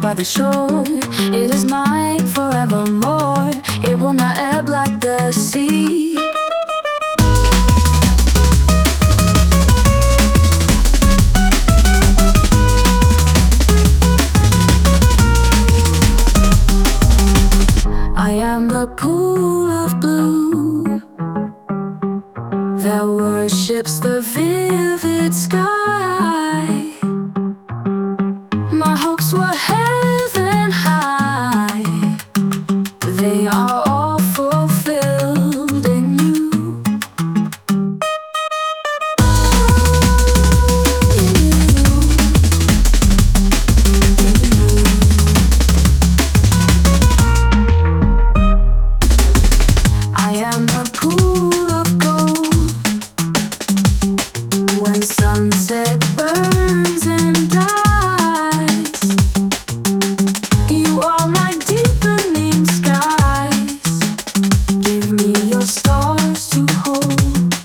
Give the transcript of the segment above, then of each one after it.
by the shore. It is mine forevermore. It will not ebb like the sea. I am the pool of blue that worships the vivid sky. My hopes were heaven high. They are all fulfilled in you. I am a pool of gold when sunset burns and dies. You are my deepening skies. Give me your stars to hold.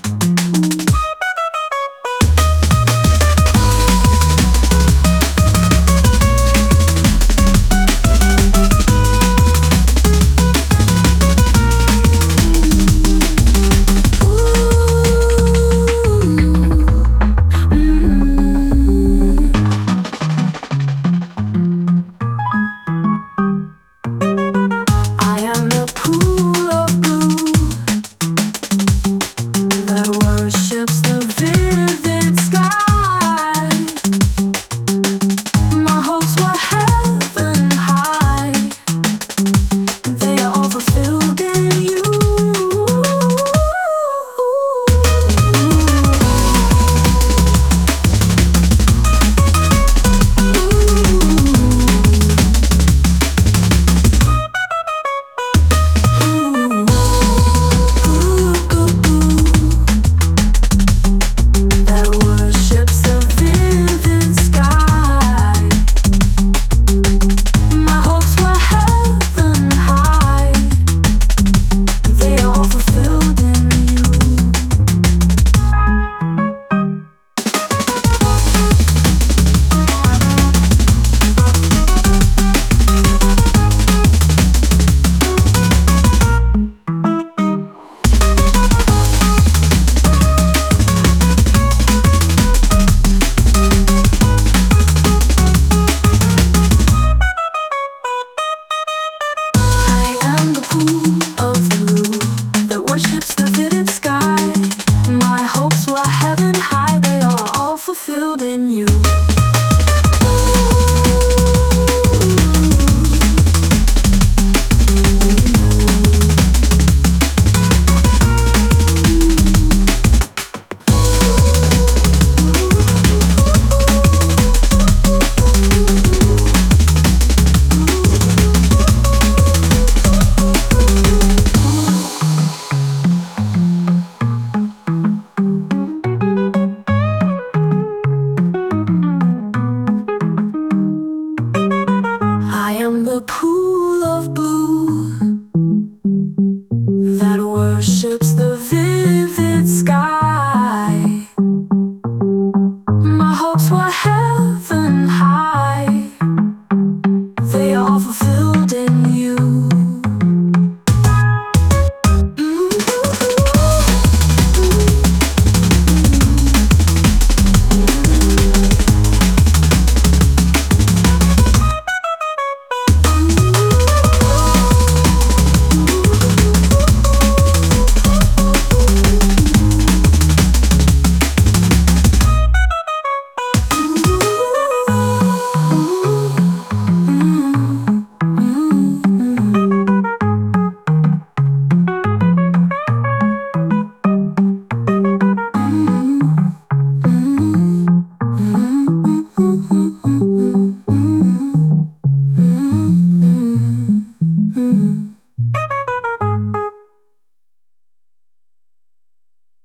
I am the pool of blue that worships the vivid sky. My hopes were heaven high. They are all fulfilled in you. That worships the vivid sky. My hopes were heaven high. They are all fulfilled in you. I am the pool of blue that worships the vivid sky. My hopes were heaven high. They are all fulfilled in you. I am the pool